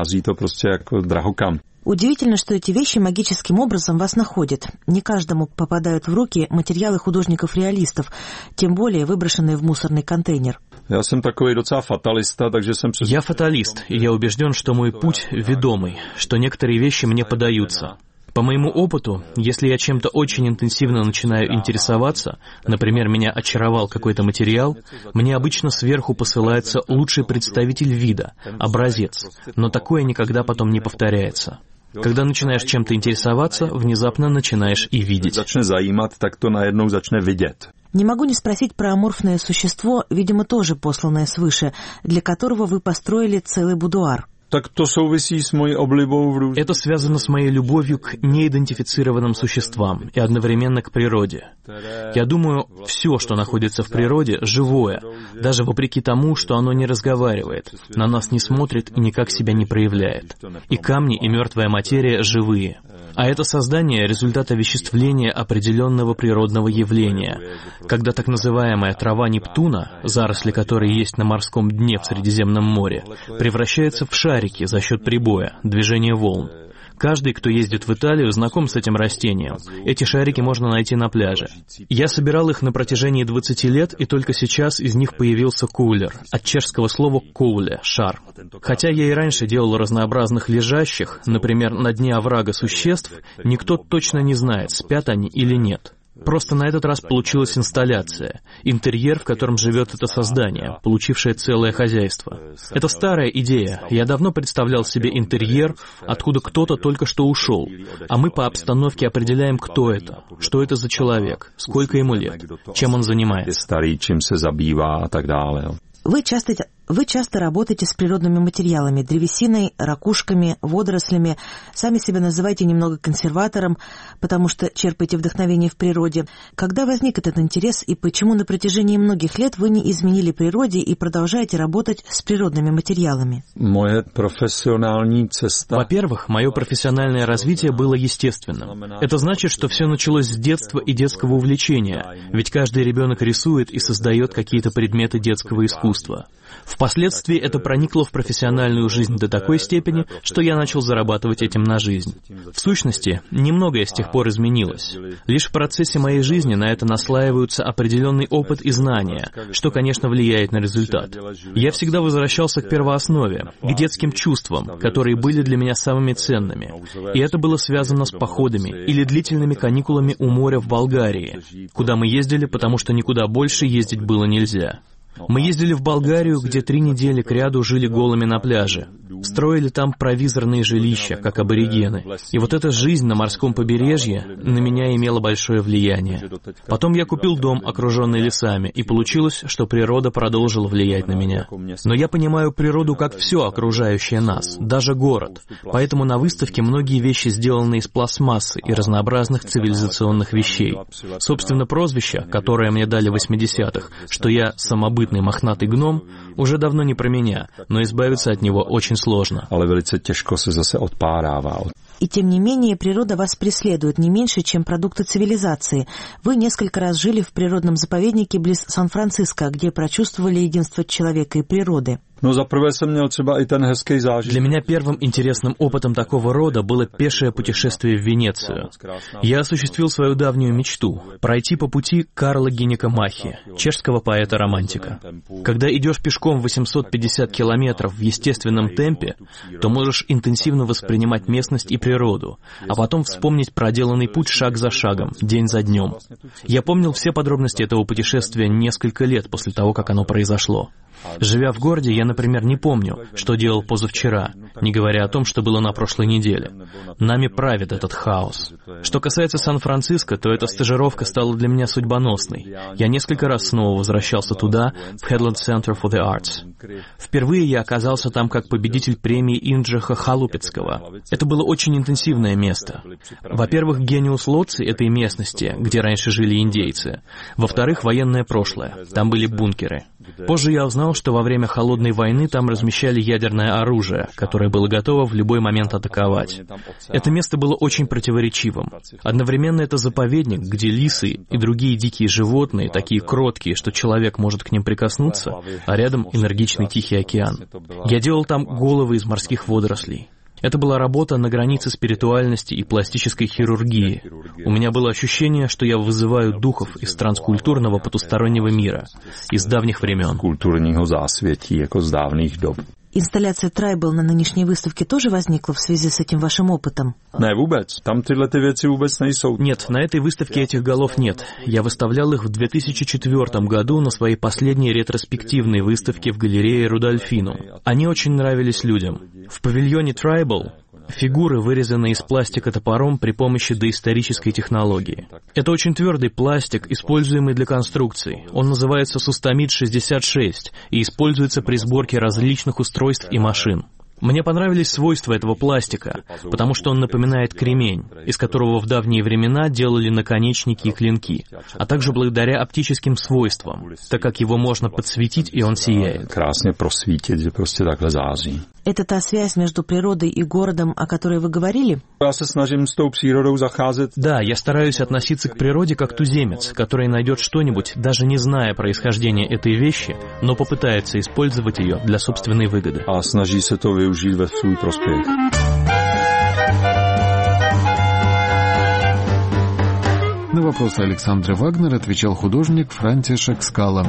Удивительно, что эти вещи магическим образом вас находят. Не каждому попадают в руки материалы художников-реалистов, тем более выброшенные в мусорный контейнер. Я фаталист, и я убежден, что мой путь ведомый, что некоторые вещи мне подаются. По моему опыту, если я чем-то очень интенсивно начинаю интересоваться, например, меня очаровал какой-то материал, мне обычно сверху посылается лучший представитель вида, образец, но такое никогда потом не повторяется. Когда начинаешь чем-то интересоваться, внезапно начинаешь и видеть. Не могу не спросить про аморфное существо, видимо, тоже посланное свыше, для которого вы построили целый будуар. Это связано с моей любовью к неидентифицированным существам и одновременно к природе. Я думаю, все, что находится в природе, живое, даже вопреки тому, что оно не разговаривает, на нас не смотрит и никак себя не проявляет. И камни, и мертвая материя живые. А это создание — результат овеществления определенного природного явления, когда так называемая трава Нептуна, заросли которой есть на морском дне в Средиземном море, превращается в шарики за счет прибоя, движения волн. Каждый, кто ездит в Италию, знаком с этим растением. Эти шарики можно найти на пляже. Я собирал их на протяжении двадцати лет, и только сейчас из них появился кулер, от чешского слова «куле» — шар. Хотя я и раньше делал разнообразных лежащих, например, на дне оврага существ, никто точно не знает, спят они или нет. Просто на этот раз получилась инсталляция, интерьер, в котором живет это создание, получившее целое хозяйство. Это старая идея. Я давно представлял себе интерьер, откуда кто-то только что ушел, а мы по обстановке определяем, кто это, что это за человек, сколько ему лет, чем он занимается. Вы часто, вы часто работаете с природными материалами, древесиной, ракушками, водорослями. Сами себя называете немного консерватором, потому что черпаете вдохновение в природе. Когда возник этот интерес и почему на протяжении многих лет вы не изменили природе и продолжаете работать с природными материалами? Во-первых, мое профессиональное развитие было естественным. Это значит, что все началось с детства и детского увлечения, ведь каждый ребенок рисует и создает какие-то предметы детского искусства. Впоследствии это проникло в профессиональную жизнь до такой степени, что я начал зарабатывать этим на жизнь. В сущности, немногое с тех пор изменилось. Лишь в процессе моей жизни на это наслаиваются определенный опыт и знания, что, конечно, влияет на результат. Я всегда возвращался к первооснове, к детским чувствам, которые были для меня самыми ценными. И это было связано с походами или длительными каникулами у моря в Болгарии, куда мы ездили, потому что никуда больше ездить было нельзя. Мы ездили в Болгарию, где три недели кряду жили голыми на пляже. Строили там провизорные жилища, как аборигены. И вот эта жизнь на морском побережье на меня имела большое влияние. Потом я купил дом, окруженный лесами, и получилось, что природа продолжила влиять на меня. Но я понимаю природу как все окружающее нас, даже город. Поэтому на выставке многие вещи сделаны из пластмассы и разнообразных цивилизационных вещей. Собственно, прозвище, которое мне дали в восьмидесятых, что я самобытный мохнатый гном, уже давно не про меня, но избавиться от него очень сложно. И тем не менее природа вас преследует не меньше, чем продукты цивилизации. Вы несколько раз жили в природном заповеднике близ Сан-Франциско, где прочувствовали единство человека и природы. No za prvé jsem měl třeba i ten hezký zážitek. Для меня первым интересным опытом такого рода было пешее путешествие в Венецию. Я осуществил свою давнюю мечту — пройти по пути Карла Гинека Махи, чешского поэта-романтика. Когда идешь пешком восемьсот пятьдесят километров в естественном темпе, то можешь интенсивно воспринимать местность и природу, а потом вспомнить проделанный путь шаг за шагом, день за днем. Я помнил все подробности этого путешествия несколько лет после того, как оно произошло. Живя в городе, я, например, не помню, что делал позавчера, не говоря о том, что было на прошлой неделе. Нами правит этот хаос. Что касается Сан-Франциско, то эта стажировка стала для меня судьбоносной. Я несколько раз снова возвращался туда, в Headland Center for the Arts. Впервые я оказался там как победитель премии Инджиха Халупецкого. Это было очень интенсивное место. Во-первых, гениус лоци этой местности, где раньше жили индейцы. Во-вторых, военное прошлое. Там были бункеры. Позже я узнал, что во время Холодной войны там размещали ядерное оружие, которое было готово в любой момент атаковать. Это место было очень противоречивым. Одновременно это заповедник, где лисы и другие дикие животные, такие кроткие, что человек может к ним прикоснуться, а рядом энергичный Тихий океан. Я делал там головы из морских водорослей. Это была работа на границе спиритуальности и пластической хирургии. У меня было ощущение, что я вызываю духов из транскультурного потустороннего мира, из давних времен. Культурního zásvětí, jako z dávných dob. Инсталляция Tribal на нынешней выставке тоже возникла в связи с этим вашим опытом? Не, vůbec. Tam tyhle ty věci vůbec nejsou. Нет, на этой выставке этих голов нет. Я выставлял их в две тысячи четвёртом году на своей последней ретроспективной выставке в галерее Рудольфинум. Они очень нравились людям. В павильоне Tribal фигуры, вырезанные из пластика топором при помощи доисторической технологии. Это очень твердый пластик, используемый для конструкций. Он называется Сустамид шестьдесят шесть и используется при сборке различных устройств и машин. Мне понравились свойства этого пластика, потому что он напоминает кремень, из которого в давние времена делали наконечники и клинки, а также благодаря оптическим свойствам, так как его можно подсветить, и он сияет. Красный просветить, же просто так září. Это та связь между природой и городом, о которой вы говорили? Я се snažím s tou přírodou zacházet. Да, я стараюсь относиться к природе как туземец, который найдет что-нибудь, даже не зная происхождения этой вещи, но попытается использовать ее для собственной выгоды. А snaží se to využít ve svůj prospěch. На вопросы Александры Вагнер отвечал художник Франтишек Скала.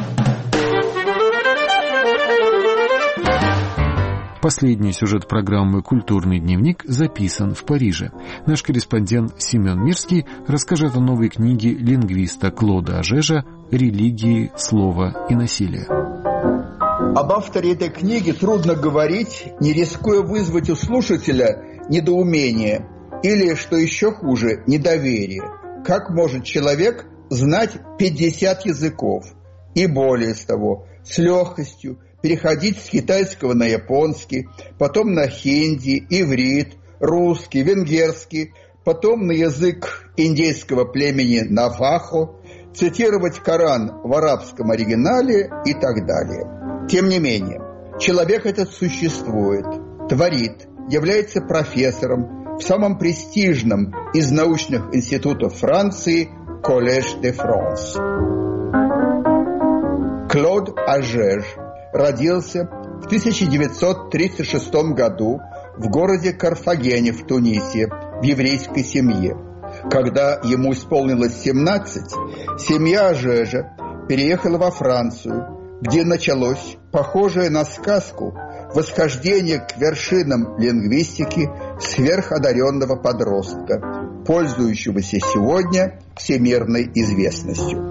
Последний сюжет программы «Культурный дневник» записан в Париже. Наш корреспондент Семен Мирский расскажет о новой книге лингвиста Клода Ажежа «Религии, слова и насилие». Об авторе этой книги трудно говорить, не рискуя вызвать у слушателя недоумение или, что еще хуже, недоверие. Как может человек знать пятьдесят языков и более того, с легкостью переходить с китайского на японский, потом на хинди, иврит, русский, венгерский, потом на язык индейского племени Навахо, цитировать Коран в арабском оригинале и так далее. Тем не менее, человек этот существует, творит, является профессором в самом престижном из научных институтов Франции Collège de France. Клод Ажеж родился в тысяча девятьсот тридцать шестом году в городе Карфагене в Тунисе в еврейской семье. Когда ему исполнилось семнадцать, семья Ажежа переехала во Францию, где началось похожее на сказку восхождение к вершинам лингвистики сверходаренного подростка, пользующегося сегодня всемирной известностью.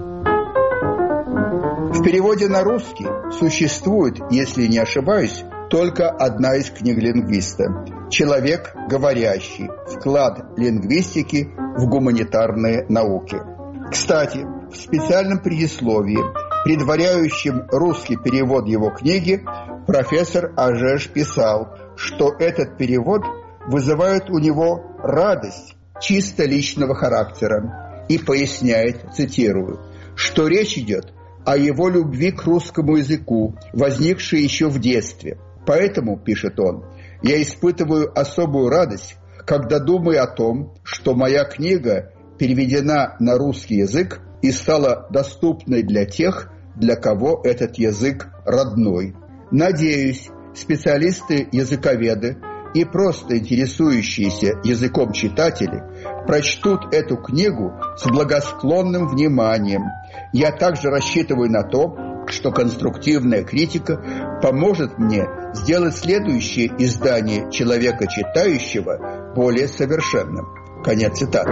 В переводе на русский существует, если не ошибаюсь, только одна из книг лингвиста «Человек говорящий. Вклад лингвистики в гуманитарные науки». Кстати, в специальном предисловии, предваряющем русский перевод его книги, профессор Ажеж писал, что этот перевод вызывает у него радость чисто личного характера и поясняет, цитирую, что речь идет о его любви к русскому языку, возникшей еще в детстве. Поэтому, пишет он, я испытываю особую радость, когда думаю о том, что моя книга переведена на русский язык и стала доступной для тех, для кого этот язык родной. Надеюсь, специалисты-языковеды и просто интересующиеся языком читатели прочтут эту книгу с благосклонным вниманием. Я также рассчитываю на то, что конструктивная критика поможет мне сделать следующее издание «Человека читающего» более совершенным. Конец цитаты.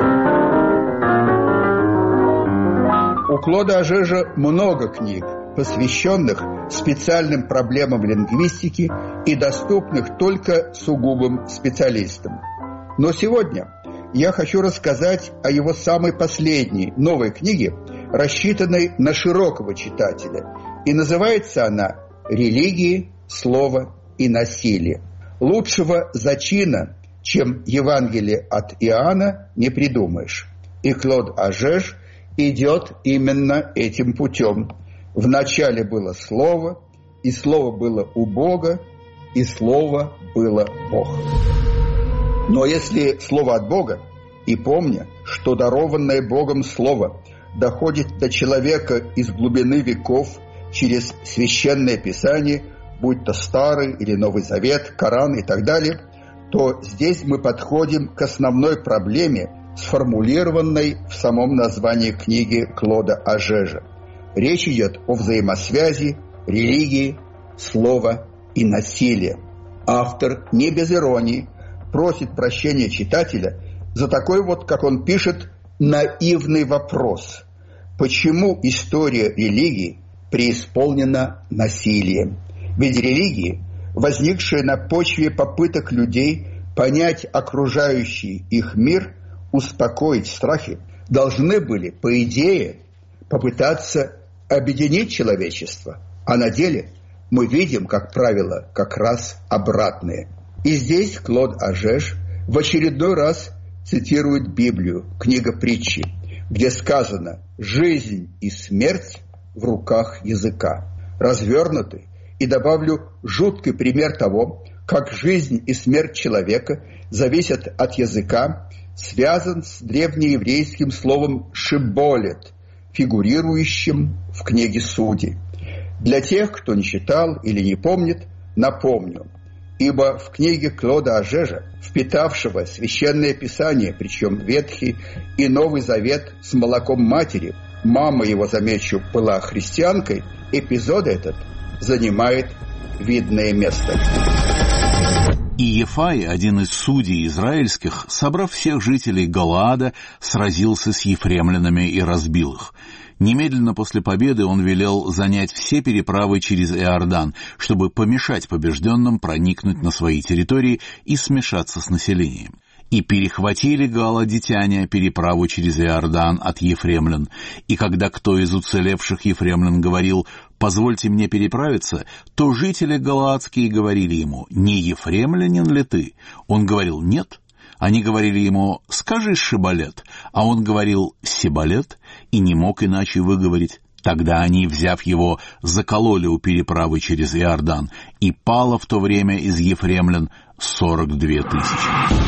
У Клода Ажежа много книг, посвященных специальным проблемам лингвистики и доступных только сугубым специалистам. Но сегодня я хочу рассказать о его самой последней, новой книге, рассчитанной на широкого читателя. И называется она «Религии, слово и насилие». Лучшего зачина, чем Евангелие от Иоанна, не придумаешь. И Клод Ажеж идет именно этим путем. В начале было Слово, и Слово было у Бога, и Слово было Бог. Но если Слово от Бога, и помня, что дарованное Богом Слово доходит до человека из глубины веков через Священное Писание, будь то Старый или Новый Завет, Коран и так далее, то здесь мы подходим к основной проблеме, сформулированной в самом названии книги Клода Ажежа. Речь идет о взаимосвязи религии, слова и насилия. Автор не без иронии просит прощения читателя за такой вот, как он пишет, наивный вопрос. Почему история религии преисполнена насилием? Ведь религии, возникшие на почве попыток людей понять окружающий их мир, успокоить страхи, должны были, по идее, попытаться объединить человечество. А на деле мы видим, как правило, как раз обратное. И здесь Клод Ажеж в очередной раз цитирует Библию, книга притчи, где сказано «жизнь и смерть в руках языка». Развернутый и добавлю жуткий пример того, как жизнь и смерть человека зависят от языка, связан с древнееврейским словом «шиболет», фигурирующим в книге Судей. Для тех, кто не читал или не помнит, напомню, ибо в книге Клода Ажежа, впитавшего Священное Писание, причем Ветхий и Новый Завет с молоком матери, мама его, замечу, была христианкой, эпизод этот занимает видное место. И Ефай, один из судей израильских, собрав всех жителей Галаада, сразился с ефремлянами и разбил их. Немедленно после победы он велел занять все переправы через Иордан, чтобы помешать побежденным проникнуть на свои территории и смешаться с населением. И перехватили галаадитяне переправу через Иордан от ефремлян. И когда кто из уцелевших ефремлян говорил «позвольте мне переправиться», то жители галаадские говорили ему «не ефремлянин ли ты?» Он говорил «нет». Они говорили ему «скажи шиболет», а он говорил «сиболет» и не мог иначе выговорить. Тогда они, взяв его, закололи у переправы через Иордан, и пало в то время из ефремлян сорок две тысячи.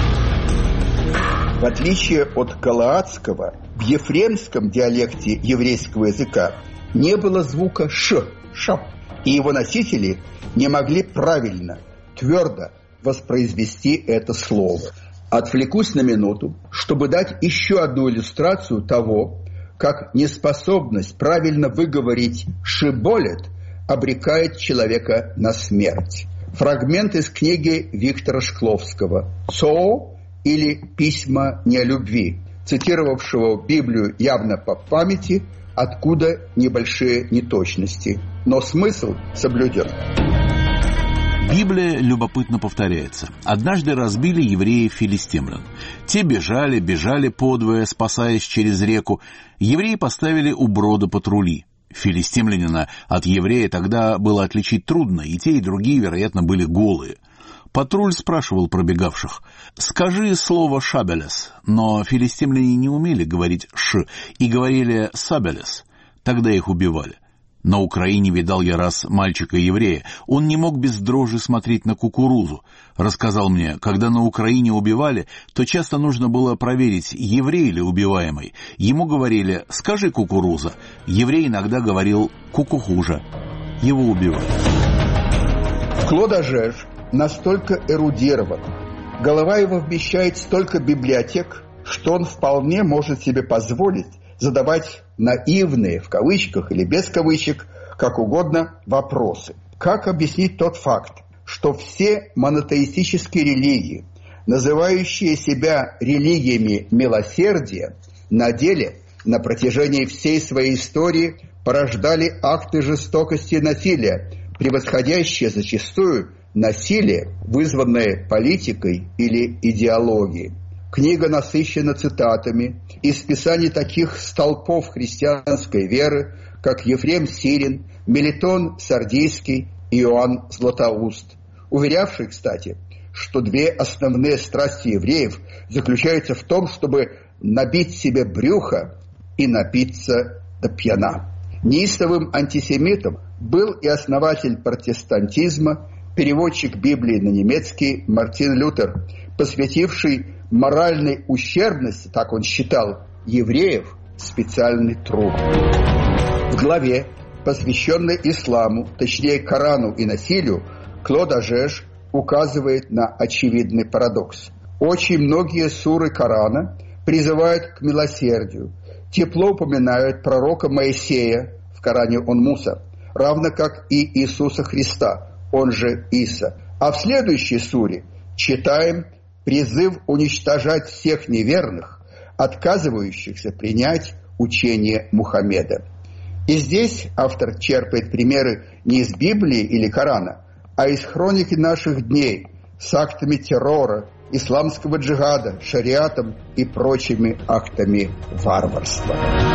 В отличие от галаадского, в ефремском диалекте еврейского языка не было звука «ш», «ш», и его носители не могли правильно, твердо воспроизвести это слово. Отвлекусь на минуту, чтобы дать еще одну иллюстрацию того, как неспособность правильно выговорить «шиболет» обрекает человека на смерть. Фрагмент из книги Виктора Шкловского «Цоо» или «Письма не о любви», цитировавшего Библию явно по памяти, откуда небольшие неточности, но смысл соблюден. Библия любопытно повторяется. Однажды разбили евреев филистимлян. Те бежали, бежали подвое, спасаясь через реку. Евреи поставили у брода патрули. Филистимлянина от еврея тогда было отличить трудно, и те, и другие, вероятно, были голые. Патруль спрашивал пробегавших: «Скажи слово «шабелес», но филистимляне не умели говорить «ш» и говорили «сабелес». Тогда их убивали. На Украине видал я раз мальчика-еврея. Он не мог без дрожи смотреть на кукурузу. Рассказал мне, когда на Украине убивали, то часто нужно было проверить, еврей ли убиваемый. Ему говорили «скажи кукуруза». Еврей иногда говорил «кукухужа». Его убивали. Клод Ажеш настолько эрудирован, голова его вмещает столько библиотек, что он вполне может себе позволить задавать наивные, в кавычках или без кавычек, как угодно, вопросы. Как объяснить тот факт, что все монотеистические религии, называющие себя религиями милосердия, на деле на протяжении всей своей истории порождали акты жестокости и насилия, превосходящие зачастую насилие, вызванное политикой или идеологией? Книга насыщена цитатами из писаний таких столпов христианской веры, как Ефрем Сирин, Мелитон Сардийский и Иоанн Златоуст, уверявший, кстати, что две основные страсти евреев заключаются в том, чтобы набить себе брюхо и напиться до пьяна. Неистовым антисемитом был и основатель протестантизма, переводчик Библии на немецкий Мартин Лютер, посвятивший моральной ущербности, так он считал, евреев специальный труд. В главе, посвященной исламу, точнее Корану и насилию, Клод Ажеш указывает на очевидный парадокс. Очень многие суры Корана призывают к милосердию, тепло упоминают пророка Моисея, в Коране он Муса, равно как и Иисуса Христа, он же Иса. А в следующей суре читаем призыв уничтожать всех неверных, отказывающихся принять учение Мухаммеда. И здесь автор черпает примеры не из Библии или Корана, а из хроники наших дней с актами террора, исламского джихада, шариатом и прочими актами варварства.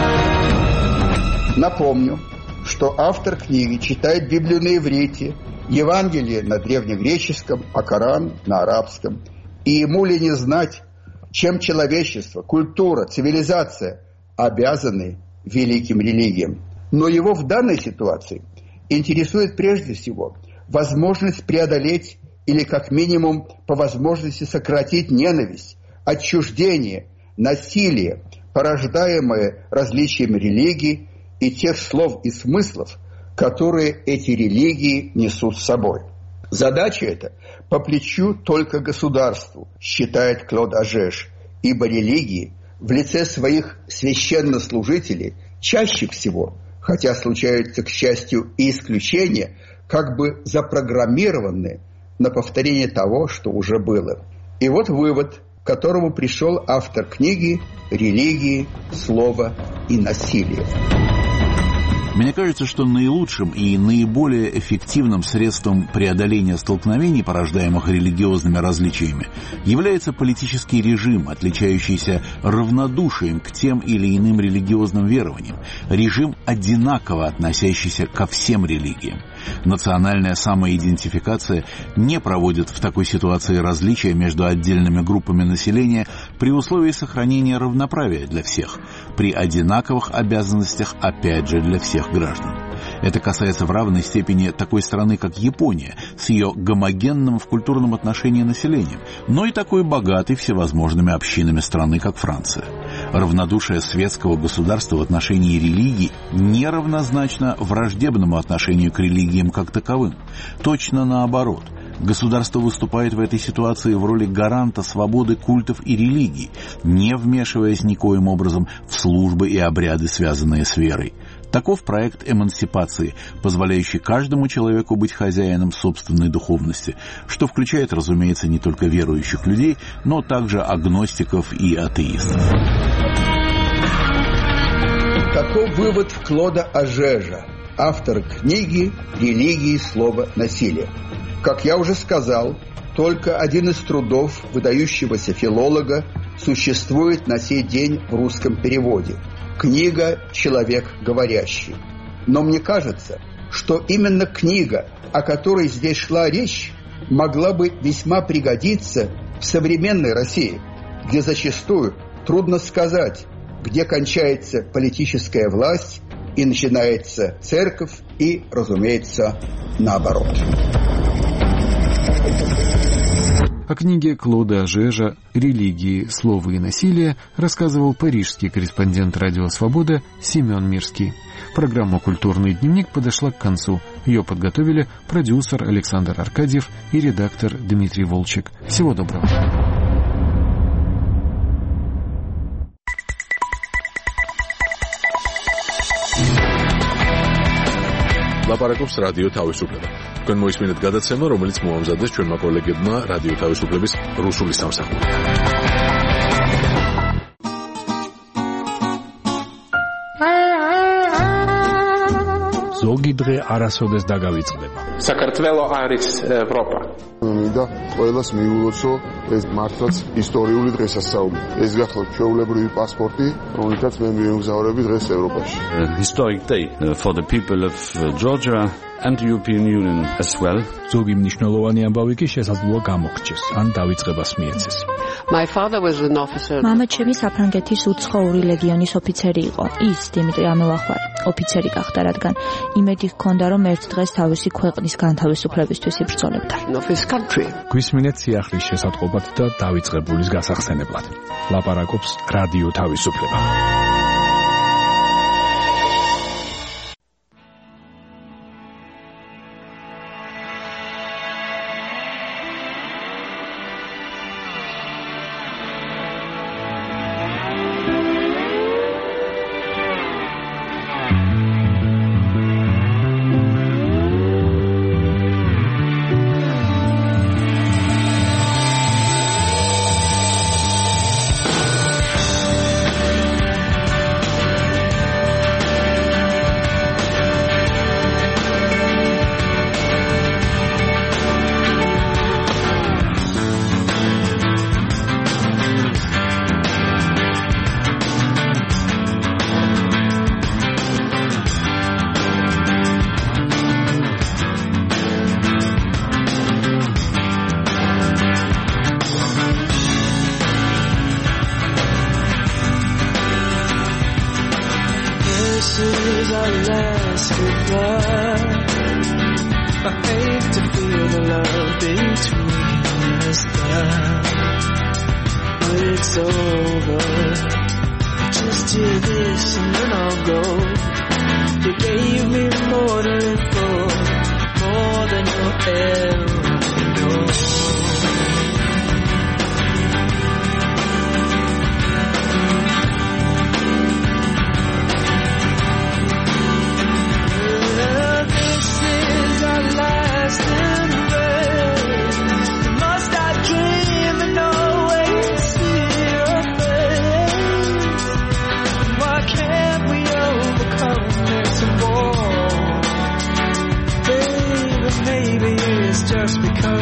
Напомню, что автор книги читает Библию на иврите, Евангелие на древнегреческом, а Коран на арабском. И ему ли не знать, чем человечество, культура, цивилизация обязаны великим религиям. Но его в данной ситуации интересует прежде всего возможность преодолеть или как минимум по возможности сократить ненависть, отчуждение, насилие, порождаемое различием религий и тех слов и смыслов, которые эти религии несут с собой. Задача эта по плечу только государству, считает Клод Ажеш, ибо религии в лице своих священнослужителей чаще всего, хотя случаются, к счастью, и исключения, как бы запрограммированы на повторение того, что уже было. И вот вывод, к которому пришел автор книги «Религии, слово и насилие». Мне кажется, что наилучшим и наиболее эффективным средством преодоления столкновений, порождаемых религиозными различиями, является политический режим, отличающийся равнодушием к тем или иным религиозным верованиям, режим, одинаково относящийся ко всем религиям. Национальная самоидентификация не проводит в такой ситуации различия между отдельными группами населения при условии сохранения равноправия для всех, при одинаковых обязанностях опять же для всех граждан. Это касается в равной степени такой страны, как Япония, с ее гомогенным в культурном отношении населением, но и такой богатой всевозможными общинами страны, как Франция. Равнодушие светского государства в отношении религий не равнозначно враждебному отношению к религиям как таковым. Точно наоборот. Государство выступает в этой ситуации в роли гаранта свободы культов и религий, не вмешиваясь никоим образом в службы и обряды, связанные с верой. Таков проект эмансипации, позволяющий каждому человеку быть хозяином собственной духовности, что включает, разумеется, не только верующих людей, но также агностиков и атеистов. Таков вывод Клода Ажежа, автора книги «Религии, слово, насилие». Как я уже сказал, только один из трудов выдающегося филолога существует на сей день в русском переводе. Книга «Человек говорящий». Но мне кажется, что именно книга, о которой здесь шла речь, могла бы весьма пригодиться в современной России, где зачастую трудно сказать, где кончается политическая власть и начинается церковь, и, разумеется, наоборот. О книге Клода Ажежа «Религии, слово и насилие» рассказывал парижский корреспондент «Радио Свобода» Семен Мирский. Программа «Культурный дневник» подошла к концу. Ее подготовили продюсер Александр Аркадьев и редактор Дмитрий Волчек. Всего доброго. ლაპარაკობს რადიო თავისუფლება. თქვენ მოისმინეთ გადაცემა, რომელიც მოამზადეს ჩვენმა კოლეგებმა რადიო თავისუფლების რუსული სამსახური. ზოგი დღე არასოდეს დაგავიწყდება. საქართველო არის ევროპა. მინდა ყველას მიულოცო ეს მართლაც ისტორიული დღესასწაული. ეს გახლავთ ჩვეულებრივი პასპორტი, რომელთაც მე მივემგზავრები დღეს ევროპაში. Historic day for the people of Georgia and the European Union as well. ზოგი მნიშვნელოვანი ამბავი კი შესაძლოა გამოგრჩეს, ან დავიწყებას მიეცეს. My father was an officer. მამა ჩემი საფრანგეთის უცხოური ლეგიონის ოფიცერი იყო. ის დიმიტრი ამელახვარი ოფიცერი გახდა, რადგან იმედი ჰქონდა, რომ ერთ დღეს თავისი ქვეყნის განთავისუფლებისთვის იბრძოლებდა. გვისმინეთ სიახლის შესატყობად და დავიწყებულის გასახსენებლად. ლაპარაკობს რადიო თავისუფლება. Just because